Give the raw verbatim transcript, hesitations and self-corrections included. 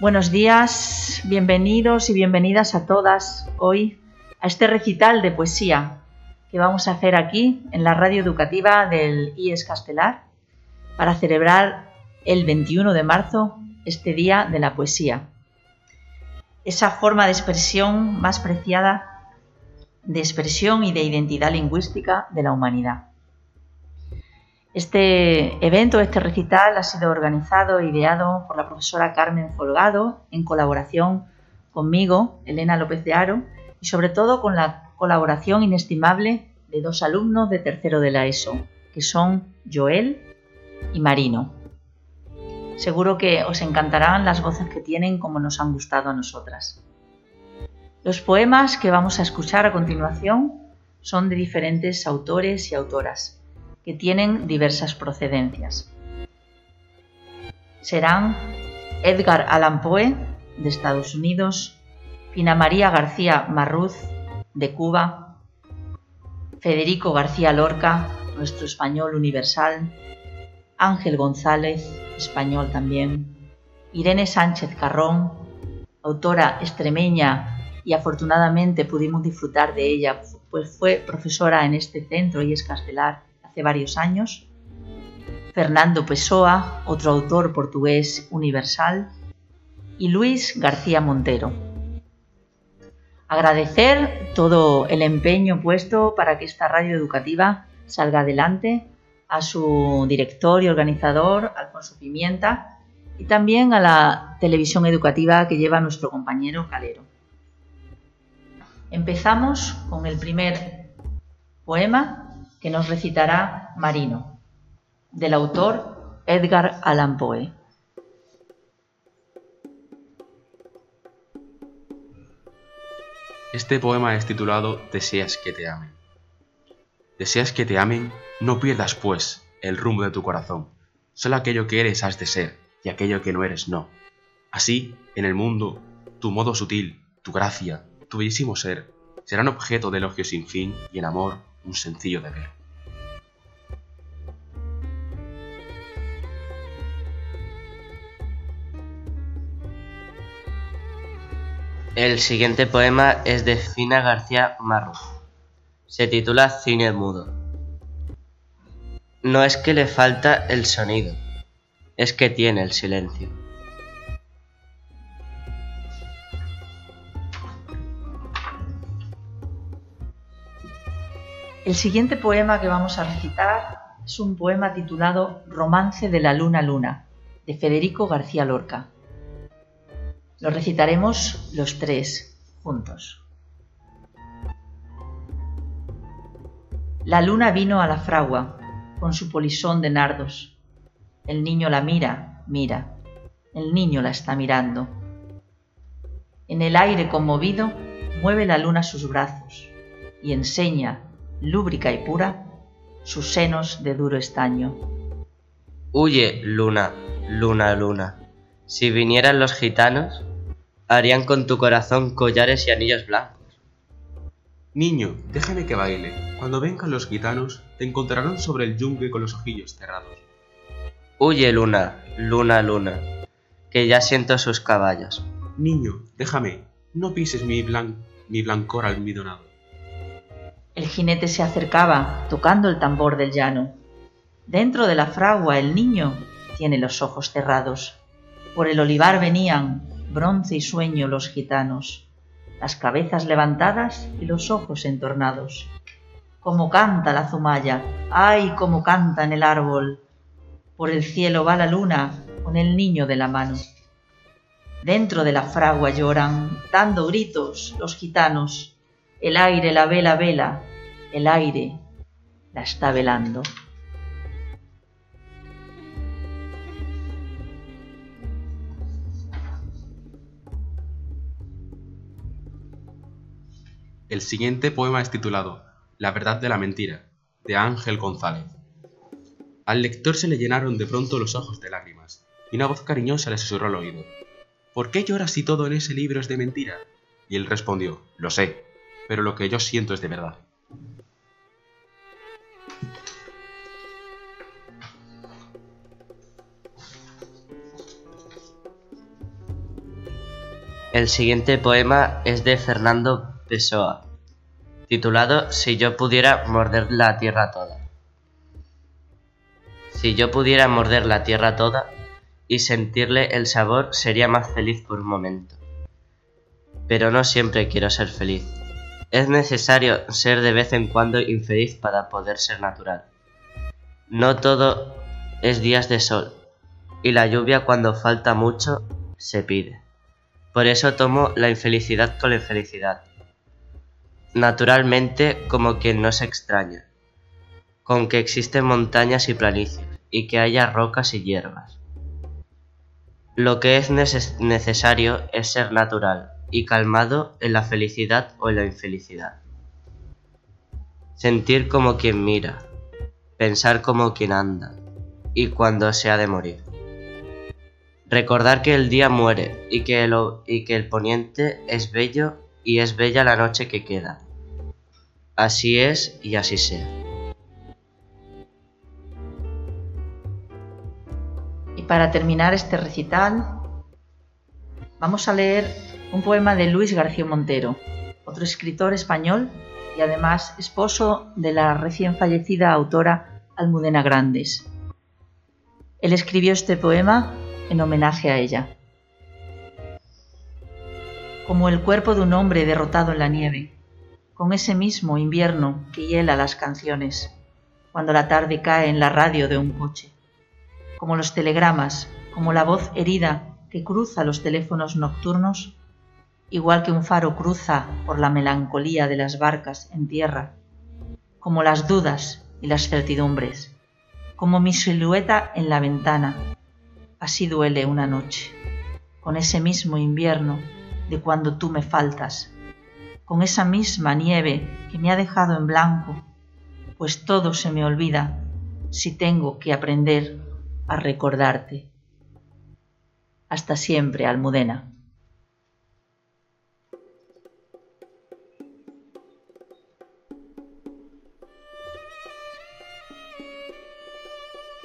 Buenos días, bienvenidos y bienvenidas a todas hoy a este recital de poesía que vamos a hacer aquí en la radio educativa del I E S Castelar para celebrar el veintiuno de marzo, este Día de la Poesía. Esa forma de expresión más preciada, de expresión y de identidad lingüística de la humanidad. Este evento, este recital, ha sido organizado e ideado por la profesora Carmen Folgado en colaboración conmigo, Elena López de Haro, y sobre todo con la colaboración inestimable de dos alumnos de tercero de la ESO, que son Joel y Marino. Seguro que os encantarán las voces que tienen como nos han gustado a nosotras. Los poemas que vamos a escuchar a continuación son de diferentes autores y autoras, que tienen diversas procedencias. Serán Edgar Allan Poe, de Estados Unidos, Fina María García Marruz, de Cuba, Federico García Lorca, nuestro español universal, Ángel González, español también, Irene Sánchez Carrón, autora extremeña y afortunadamente pudimos disfrutar de ella, pues fue profesora en este centro I E S Castelar hace varios años, Fernando Pessoa, otro autor portugués universal, y Luis García Montero. Agradecer todo el empeño puesto para que esta radio educativa salga adelante, a su director y organizador, Alfonso Pimienta, y también a la televisión educativa que lleva nuestro compañero Calero. Empezamos con el primer poema que nos recitará Marino, del autor Edgar Allan Poe. Este poema es titulado Deseas que te amen. Deseas que te amen, no pierdas pues el rumbo de tu corazón. Solo aquello que eres has de ser, y aquello que no eres no. Así, en el mundo, tu modo sutil, tu gracia, tu bellísimo ser, serán objeto de elogio sin fin y en amor un sencillo deber. El siguiente poema es de Fina García Marruz. Se titula Cine mudo. No es que le falta el sonido, es que tiene el silencio. El siguiente poema que vamos a recitar es un poema titulado Romance de la Luna Luna, de Federico García Lorca. Lo recitaremos los tres juntos. La luna vino a la fragua con su polisón de nardos. El niño la mira, mira. El niño la está mirando. En el aire conmovido mueve la luna sus brazos y enseña, lúbrica y pura, sus senos de duro estaño. Huye, luna, luna, luna. Si vinieran los gitanos, harían con tu corazón collares y anillos blancos. Niño, déjame que baile. Cuando vengan los gitanos, te encontrarán sobre el yunque con los ojillos cerrados. Huye, luna, luna, luna, que ya siento sus caballos. Niño, déjame, no pises mi, blan mi blancor almidonado. El jinete se acercaba, tocando el tambor del llano. Dentro de la fragua el niño tiene los ojos cerrados. Por el olivar venían, bronce y sueño, los gitanos, las cabezas levantadas y los ojos entornados. Cómo canta la zumaya, ¡ay, cómo canta en el árbol! Por el cielo va la luna con el niño de la mano. Dentro de la fragua lloran, dando gritos, los gitanos. El aire la vela vela, el aire la está velando. El siguiente poema es titulado La verdad de la mentira, de Ángel González. Al lector se le llenaron de pronto los ojos de lágrimas, y una voz cariñosa le susurró al oído: ¿por qué lloras si todo en ese libro es de mentira? Y él respondió: lo sé, pero lo que yo siento es de verdad. El siguiente poema es de Fernando Pessoa, titulado Si yo pudiera morder la tierra toda. Si yo pudiera morder la tierra toda y sentirle el sabor, sería más feliz por un momento. Pero no siempre quiero ser feliz. Es necesario ser de vez en cuando infeliz para poder ser natural. No todo es días de sol, y la lluvia cuando falta mucho se pide. Por eso tomo la infelicidad con la infelicidad. Naturalmente, como quien no se extraña, con que existen montañas y planicies, y que haya rocas y hierbas. Lo que es neces- necesario es ser natural y calmado en la felicidad o en la infelicidad. Sentir como quien mira, pensar como quien anda, y cuando se ha de morir. Recordar que el día muere y que el, y que el poniente es bello y es bella la noche que queda. Así es y así sea. Y para terminar este recital, vamos a leer un poema de Luis García Montero, otro escritor español y además esposo de la recién fallecida autora Almudena Grandes. Él escribió este poema en homenaje a ella. Como el cuerpo de un hombre derrotado en la nieve, con ese mismo invierno que hiela las canciones, cuando la tarde cae en la radio de un coche. Como los telegramas, como la voz herida que cruza los teléfonos nocturnos, igual que un faro cruza por la melancolía de las barcas en tierra, como las dudas y las certidumbres, como mi silueta en la ventana, así duele una noche, con ese mismo invierno de cuando tú me faltas, con esa misma nieve que me ha dejado en blanco, pues todo se me olvida si tengo que aprender a recordarte. Hasta siempre, Almudena.